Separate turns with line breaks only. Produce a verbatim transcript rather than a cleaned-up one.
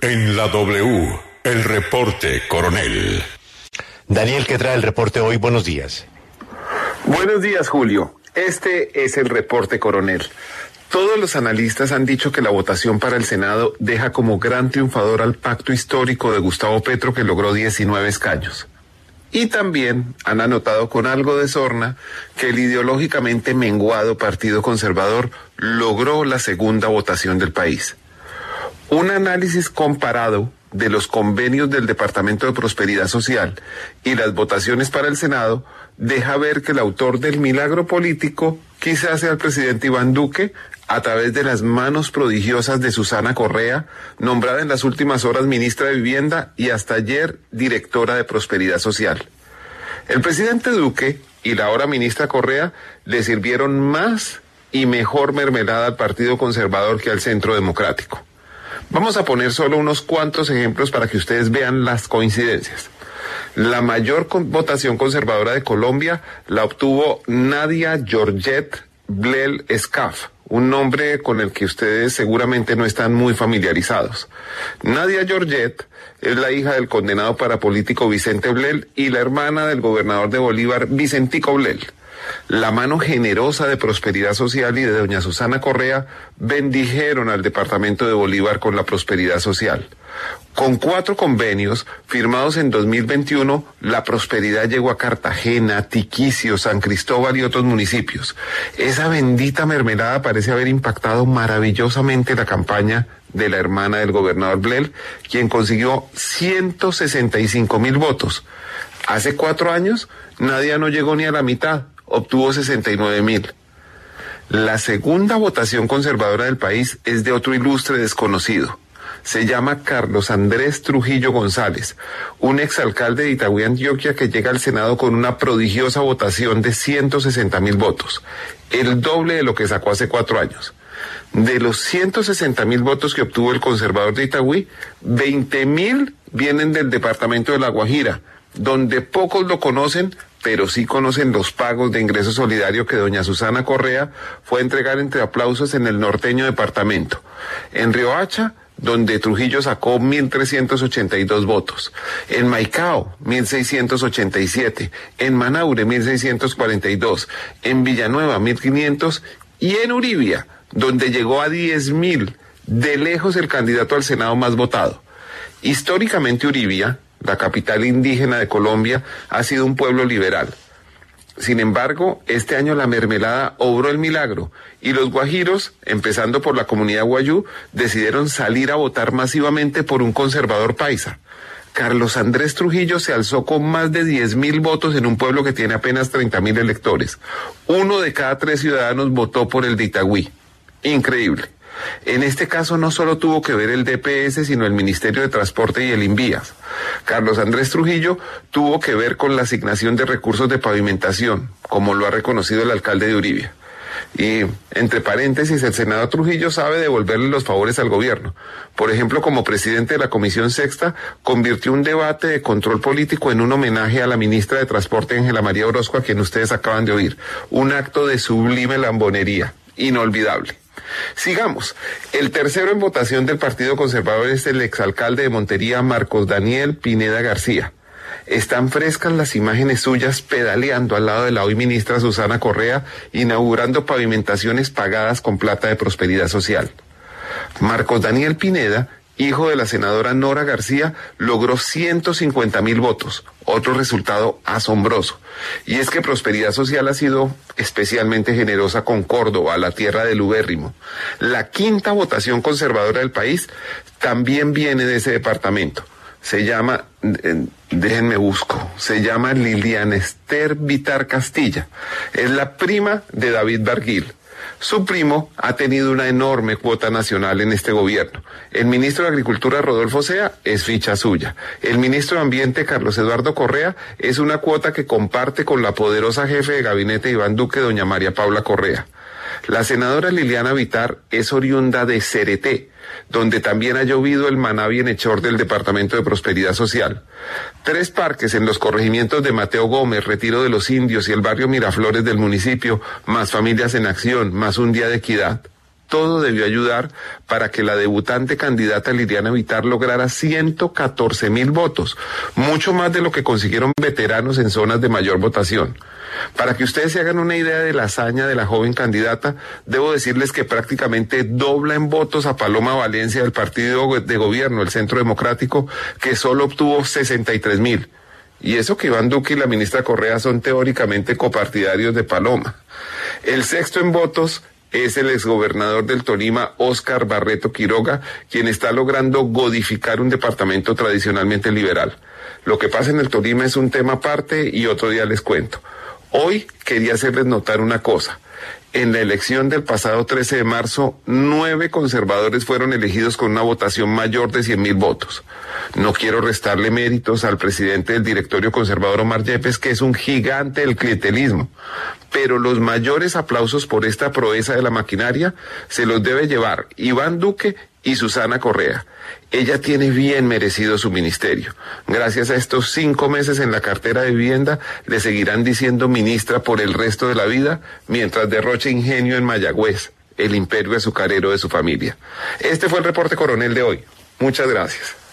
En la W, el reporte coronel.
Daniel, ¿qué trae el reporte hoy? Buenos días.
Buenos días, Julio. Este es el reporte coronel. Todos los analistas han dicho que la votación para el Senado deja como gran triunfador al pacto histórico de Gustavo Petro, que logró diecinueve escaños. Y también han anotado con algo de sorna que el ideológicamente menguado Partido Conservador logró la segunda votación del país. Un análisis comparado de los convenios del Departamento de Prosperidad Social y las votaciones para el Senado deja ver que el autor del milagro político quizás sea el presidente Iván Duque, a través de las manos prodigiosas de Susana Correa, nombrada en las últimas horas ministra de Vivienda y hasta ayer directora de Prosperidad Social. El presidente Duque y la ahora ministra Correa le sirvieron más y mejor mermelada al Partido Conservador que al Centro Democrático. Vamos a poner solo unos cuantos ejemplos para que ustedes vean las coincidencias. La mayor con- votación conservadora de Colombia la obtuvo Nadia Georgette Blel Escaf, un nombre con el que ustedes seguramente no están muy familiarizados. Nadia Georgette es la hija del condenado parapolítico Vicente Blel y la hermana del gobernador de Bolívar, Vicentico Blel. La mano generosa de Prosperidad Social y de doña Susana Correa bendijeron al departamento de Bolívar con la prosperidad social. Con cuatro convenios firmados en dos mil veintiuno, la prosperidad llegó a Cartagena, Tiquicio, San Cristóbal y otros municipios. Esa bendita mermelada parece haber impactado maravillosamente la campaña de la hermana del gobernador Blel, quien consiguió ciento sesenta y cinco mil votos. Hace cuatro años, Nadia no llegó ni a la mitad, obtuvo sesenta y nueve mil. La segunda votación conservadora del país es de otro ilustre desconocido. Se llama Carlos Andrés Trujillo González, un exalcalde de Itagüí, Antioquia, que llega al Senado con una prodigiosa votación de ciento sesenta mil votos, el doble de lo que sacó hace cuatro años. De los ciento sesenta mil votos que obtuvo el conservador de Itagüí, veinte mil vienen del departamento de La Guajira, donde pocos lo conocen, pero sí conocen los pagos de ingreso solidario que doña Susana Correa fue a entregar entre aplausos en el norteño departamento. En Riohacha, donde Trujillo sacó mil trescientos ochenta y dos votos. En Maicao, mil seiscientos ochenta y siete. En Manaure, mil seiscientos cuarenta y dos. En Villanueva, mil quinientos. Y en Uribia, donde llegó a diez mil, de lejos el candidato al Senado más votado. Históricamente Uribia, la capital indígena de Colombia, ha sido un pueblo liberal. Sin embargo, este año la mermelada obró el milagro y los guajiros, empezando por la comunidad guayú, decidieron salir a votar masivamente por un conservador paisa. Carlos Andrés Trujillo se alzó con más de diez mil votos en un pueblo que tiene apenas treinta mil electores. Uno de cada tres ciudadanos votó por el de Itagüí. Increíble. En este caso no solo tuvo que ver el D P S, sino el Ministerio de Transporte y el Invías. Carlos Andrés Trujillo tuvo que ver con la asignación de recursos de pavimentación, como lo ha reconocido el alcalde de Uribia. Y, entre paréntesis, el senador Trujillo sabe devolverle los favores al gobierno. Por ejemplo, como presidente de la Comisión Sexta, convirtió un debate de control político en un homenaje a la ministra de Transporte, Ángela María Orozco, a quien ustedes acaban de oír. Un acto de sublime lambonería, inolvidable. Sigamos. El tercero en votación del Partido Conservador es el exalcalde de Montería, Marcos Daniel Pineda García. Están frescas las imágenes suyas pedaleando al lado de la hoy ministra Susana Correa, inaugurando pavimentaciones pagadas con plata de Prosperidad Social. Marcos Daniel Pineda, hijo de la senadora Nora García, logró ciento cincuenta mil votos, otro resultado asombroso. Y es que Prosperidad Social ha sido especialmente generosa con Córdoba, la tierra del ubérrimo. La quinta votación conservadora del país también viene de ese departamento. Se llama, eh, déjenme busco, se llama Liliana Esther Vitar Castilla. Es la prima de David Barguil. Su primo ha tenido una enorme cuota nacional en este gobierno. El ministro de Agricultura, Rodolfo Sea, es ficha suya. El ministro de Ambiente, Carlos Eduardo Correa, es una cuota que comparte con la poderosa jefe de gabinete Iván Duque, doña María Paula Correa. La senadora Liliana Vitar es oriunda de Cereté, donde también ha llovido el maná bienhechor del Departamento de Prosperidad Social. Tres parques en los corregimientos de Mateo Gómez, Retiro de los Indios y el barrio Miraflores del municipio, más Familias en Acción, más un día de equidad. todo debió ayudar para que la debutante candidata Liliana Vittar lograra ciento catorce mil votos, mucho más de lo que consiguieron veteranos en zonas de mayor votación. Para que ustedes se hagan una idea de la hazaña de la joven candidata, debo decirles que prácticamente dobla en votos a Paloma Valencia del partido de gobierno, el Centro Democrático, que solo obtuvo sesenta y tres mil. Y eso que Iván Duque y la ministra Correa son teóricamente copartidarios de Paloma. El sexto en votos es el exgobernador del Tolima, Óscar Barreto Quiroga, quien está logrando godificar un departamento tradicionalmente liberal. Lo que pasa en el Tolima es un tema aparte y otro día les cuento. Hoy quería hacerles notar una cosa. En la elección del pasado trece de marzo, nueve conservadores fueron elegidos con una votación mayor de cien mil votos. No quiero restarle méritos al presidente del directorio conservador Omar Yepes, que es un gigante del clientelismo, pero los mayores aplausos por esta proeza de la maquinaria se los debe llevar Iván Duque y Susana Correa. Ella tiene bien merecido su ministerio. Gracias a estos cinco meses en la cartera de vivienda, le seguirán diciendo ministra por el resto de la vida, mientras derroche ingenio en Mayagüez, el imperio azucarero de su familia. Este fue el reporte coronel de hoy. Muchas gracias.